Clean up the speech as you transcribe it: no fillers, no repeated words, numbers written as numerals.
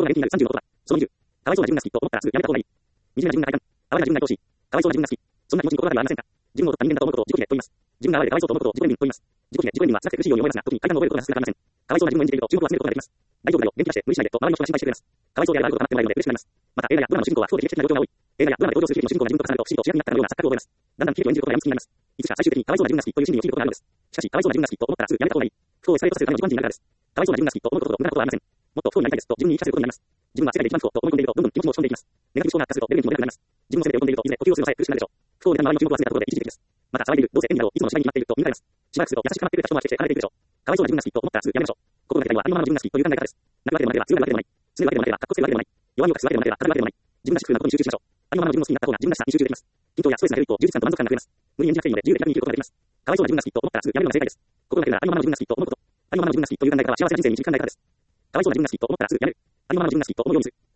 が連携になる36とは、その20、かわいそうな自分が好きと思ったらすぐやめた方がいい。惨めな自分が快感、哀れな自分が愛おしい、かわいそうな自分が好き、そんな気持ちに心当たりはありませんか。自分を取った人間だと思うことを自己否定と言います。自分が哀れでかわいそうと思うことを自己憐憫と言います。自己憐憫は辛くて苦しいように思いますが、特に快感を覚えることが少なくありません。かわいそうな自分を演じていると注目を集めることができます。大丈夫だよ、元気出して、無理しないでと周りの人が心配してくれます。かわいそうであることが黙ってもらえるので嬉しくなります。また、映画やドラマの主人公は不幸で悲劇的な状況が多い。映画やドラマで登場する日々の主人公が自分と重なると不思議と主役になったかのような錯覚を覚えます。だんだん喜劇を演じることが病みつきになります。いつしか最終的にかわいそうな自分が好きという心理を聞いることがあるのです。しかし、かわいそうな自分が好きと思ったらすぐやめた方がいい。不幸をエスカレートさせるための自己暗示になるからです。かわいそうな自分が好きと思うことほど無駄なことはありません。もっと不幸になりたいですと自分に言い聞かせることになります。自分は世界で一番不幸と思い込んでいるとどんどん気持ちも落ち込んでいきます。ネガティブ思考が悪化すると出る元気も出なくなります。自分のせいで喜んでいるといずれ呼吸をするのさえ苦しくなるでしょう。不幸で周りの注目を集めたところで一時的です。また騒いでいる、どうせ演技だろう、いつもの芝居になっていると見られます。しばらくすると優しくなってくれた人も飽きて離れていくでしょう。かわいそうな自分が好きと思ったらすぐやめましょう。心の中ではありのままの自分が好きという考え方です。泣くわけでもなければ強いわけでもない。強いわけでもなければかっこつけるわけでもない。弱みを隠すわけでもなければ語るわけでもない。自分らしくなことに集中しましょう。ありのままの自分の好きになった方が自分らしさに集中できます。緊張やストレスが減ると充実感と満足感が増えます。無理に演じなくていいので自由で気楽に生きることができます。かわいそうな自分が好きと思ったらすぐやめるのが正解です。心の中ではありのままの自分が好きと思うこと。ありのままの自分が好きという考え方は幸せな人生に導く考え方です。かわいそうな自分が好きと思ったらすぐやめる。ありのままの自分が好きと思うようにする。